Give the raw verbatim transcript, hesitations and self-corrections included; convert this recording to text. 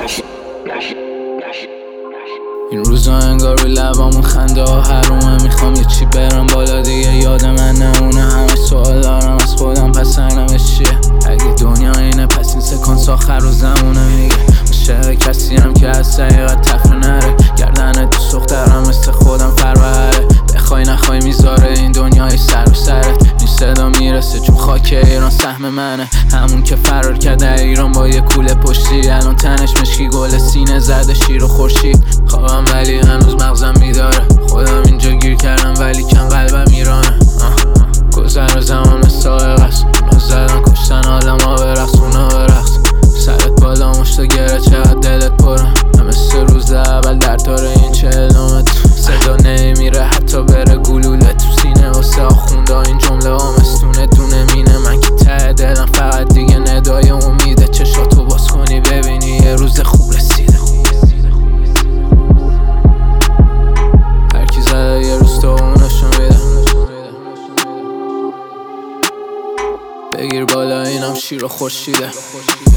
این روزا انگار روی لبامون خنده ها حرومه. میخوام یه چی برم بالا دیگه یاد من نمونه. همه سوال دارم از خودم پس سرنوشت چیه؟ اگه دنیا اینه پس این سکانس آخر و زمونه. میگه باشه کسی هم که از حقیقت تفره نره. گردن دوست دخترم مثل خودم فروره. بخوای نخوای میذاره این دنیای سر و سرت. این صدا میرسه چون خاک ایران سهم منه. همون که فرار کرده ایران با یه کوله پشتی. الان تنش مشکی گل سینه زده شیر و خورشید. خوابم ولی هنوز مغزم میداره. خودم اینجا گیر کردم ولی کم قلبم ایرانه. گذر و زمان سایق است. اونا زدن کشتن آدم ها برقص اونا برقص. سرت بالا مشتا گره چقدر دلت پره. همه سه روز اول در تاره این چهلمه. صدا نمیره حتی بره گلوله تو سینه. واسه آخونده این جمله آمستونه دونه مینه. من که ته دلم فقط دیگه ندای امیده. چشاتو باز کنی ببینی یه روز خوب رسیده. هرکی زده یه روز تو اونشون میده. بگیر بالا اینم شیر و خورشیده.